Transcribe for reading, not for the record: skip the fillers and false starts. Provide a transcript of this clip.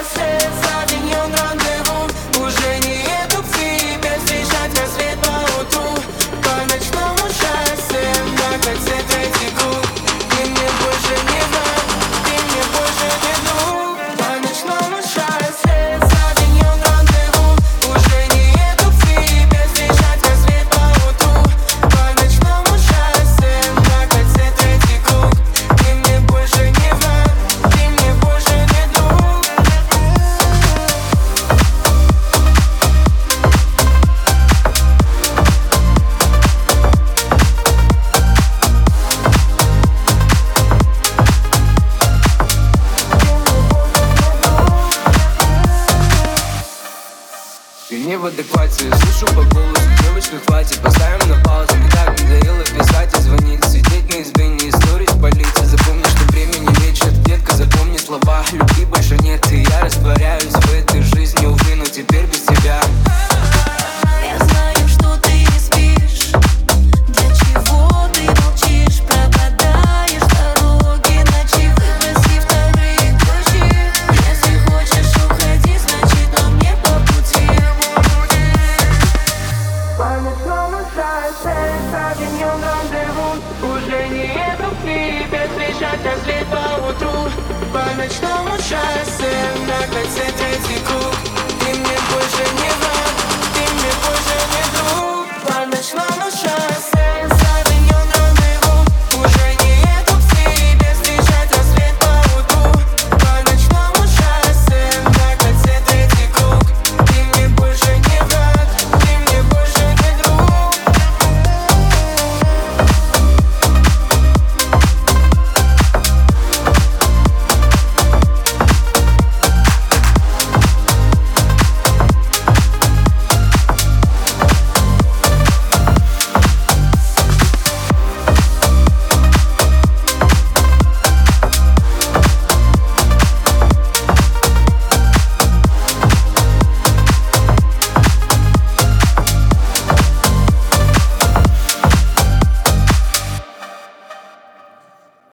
шоссе, Савиньон, рандеву. Уже не еду к тебе встречать рассвет по утру. По ночному шоссе на кольце третьего. Ты мне больше не враг, ты мне больше не друг. По ночному шоссе, Савиньон, рандеву. Уже не еду к тебе встречать рассвет по утру. По ночному шоссе на кольце третий круг. Ты мне больше не враг, ты мне больше не друг. Ты не в адеквате, слышу по голосу, девочка, хватит, поставим на паузу. Мне так надоело писать и звонить, сидеть на избе, не историть в полиции. Запомни, что время не лечит, детка, запомни слова. Любви больше нет, и я растворяюсь в этой жизни, увы, но теперь без тебя. Я знаю, что ты не спишь. Для чего ты молчишь? Пропадаешь дороги ночи. Выпроси вторые ключи. Если хочешь, уходи, значит, но мне по пути. По ночному шоссе, Савиньон, рандеву. Уже не еду к тебе встречать рассвет по утру. По ночному шоссе на кольце